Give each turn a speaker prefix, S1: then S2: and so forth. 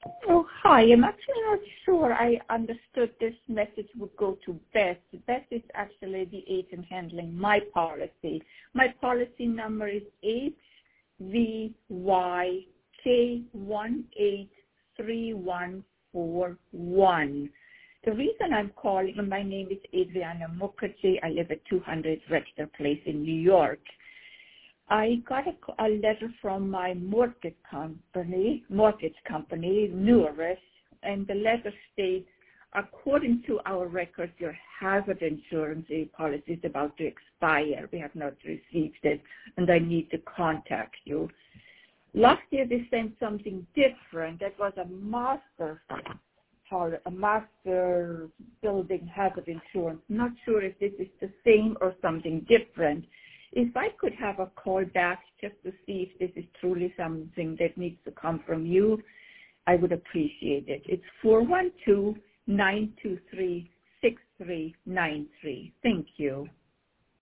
S1: Oh, hi. I'm actually not sure I understood this message would go to Beth. Beth is actually the agent handling my policy. My policy number is HVYK183141. The reason I'm calling, my name is Adriana Mukherjee. I live at 200 Rector Place in New York. I got a letter from my mortgage company, Neurus, and the letter states, according to our records, your hazard insurance policy is about to expire. We have not received it, and I need to contact you. Last year, they sent something different. That was a master building hazard insurance. Not sure if this is the same or something different. If I could have a call back just to see if this is truly something that needs to come from you, I would appreciate it. It's 412-923-6393. Thank you.